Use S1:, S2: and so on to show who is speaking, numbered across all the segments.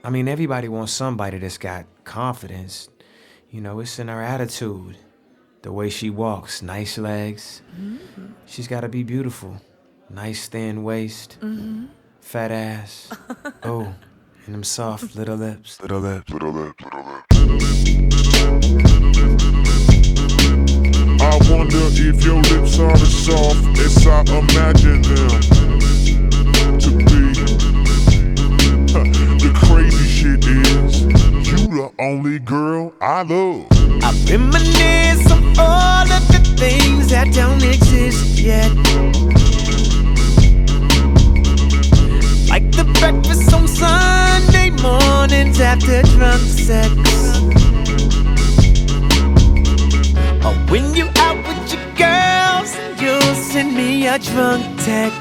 S1: I mean, everybody wants somebody that's got confidence. You know, it's in her attitude. The way she walks, nice legs. She's gotta be beautiful. Nice thin waist. Fat ass. Oh, and them soft little lips. Little lips, little lips, little lips.
S2: I wonder if your lips are as soft as I imagine them to be. The crazy shit is, you the only girl I love.
S3: I reminisce on all of the things that don't exist yet. Like the breakfast on Sunday mornings after drunk sex. Or when you out with your girls and you'll send me a drunk text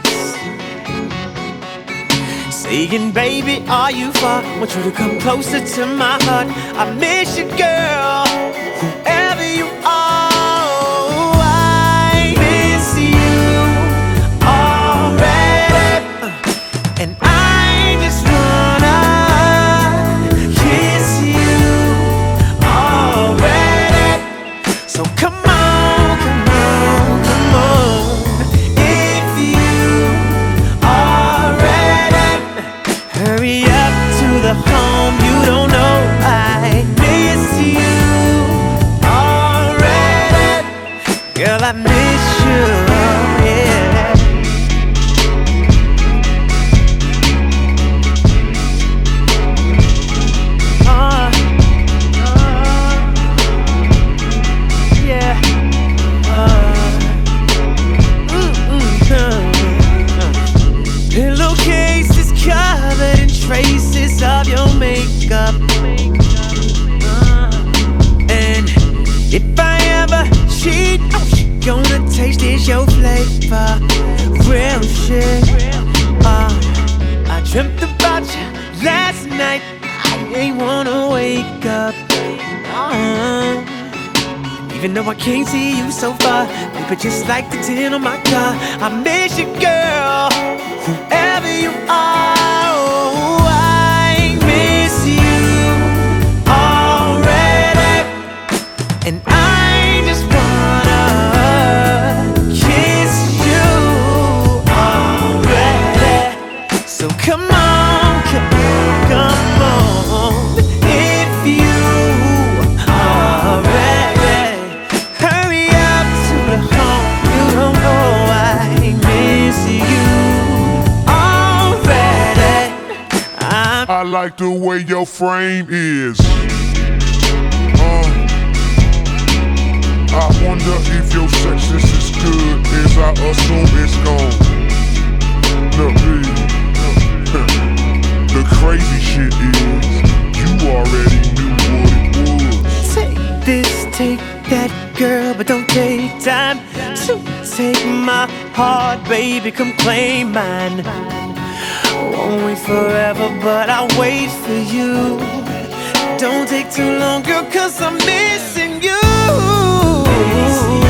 S3: saying, baby, are you far? Want you to come closer to my heart. I miss you, girl, whoever you are. I miss you already, and I just wanna kiss you already. So come on, come on, come on. If you are ready, hurry up to the home. You don't know I miss you already. Girl, I miss you, yeah. Yeah. Pillowcases covered in traces of your makeup. And if I ever cheat, all she gonna taste is your flavor. Real shit. I dreamt about you last night. I ain't wanna wake up. Even though I can't see you so far, baby, just like the tin on my car. I miss you, girl, whoever you are. Oh, I miss you already, and I just wanna kiss you already. So come on, come on, come on. If you are ready, hurry up to the home. You don't know I miss you already.
S2: I like the way your frame is. I wonder if your sex is as good as I assume it's gon' be. The crazy shit is, you already knew what it was.
S3: Take this, take that, girl, but don't take time to take my heart, baby, come claim mine. Won't wait forever, but I'll wait for you. Don't take too long, girl, 'cause I'm missing you.